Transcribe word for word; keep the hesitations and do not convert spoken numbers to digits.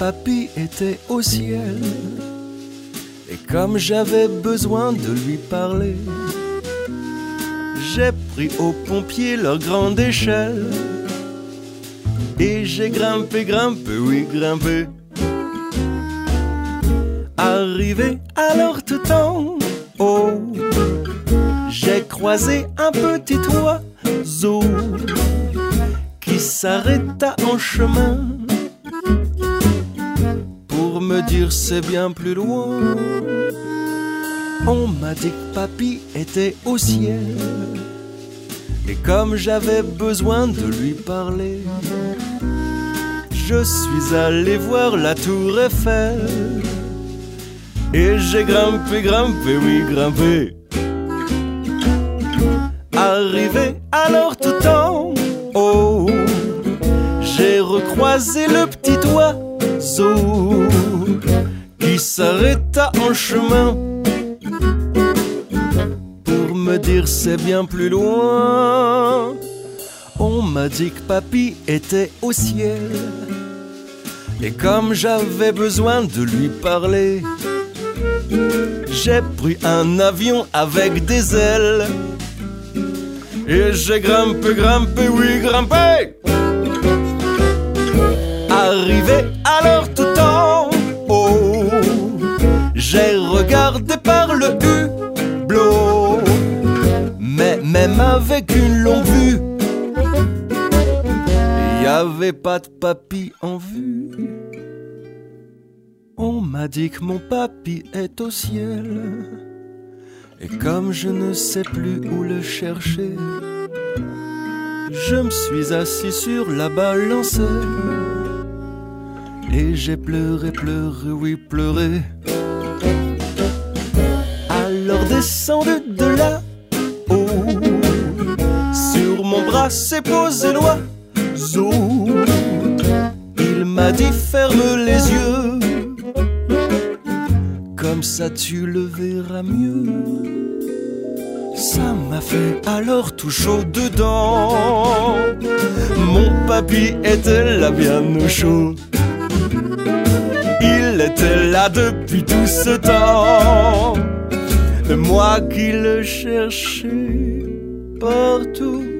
papy était au ciel. Et comme j'avais besoin de lui parler, j'ai pris aux pompiers leur grande échelle. Et j'ai grimpé, grimpé, oui grimpé. Arrivé alors tout en haut, j'ai croisé un petit oiseau qui s'arrêta en chemin pour me dire c'est bien plus loin. On m'a dit que papy était au ciel. Et comme j'avais besoin de lui parler, je suis allé voir la tour Eiffel. Et j'ai grimpé, grimpé, oui grimpé. Arrivé alors tout en haut, j'ai recroisé le petit oiseau qui s'arrêta en chemin pour me dire c'est bien plus loin. On m'a dit que papy était au ciel. Et comme j'avais besoin de lui parler, j'ai pris un avion avec des ailes. Et j'ai grimpé, grimpé, oui grimpé. Arrivé alors tout en haut, j'ai regardé par le hublot. Mais même avec une longue vue, y avait pas de papy en vue. On m'a dit que mon papy est au ciel. Et comme je ne sais plus où le chercher, je me suis assis sur la balancelle. Et j'ai pleuré, pleuré, oui pleuré. Alors descendu de là-haut, sur mon bras s'est posé l'oiseau. Il m'a dit ferme les yeux, comme ça tu le verras mieux. Ça m'a fait alors tout chaud dedans. Mon papy était là bien au chaud. Il était là depuis tout ce temps. Moi qui le cherchais partout.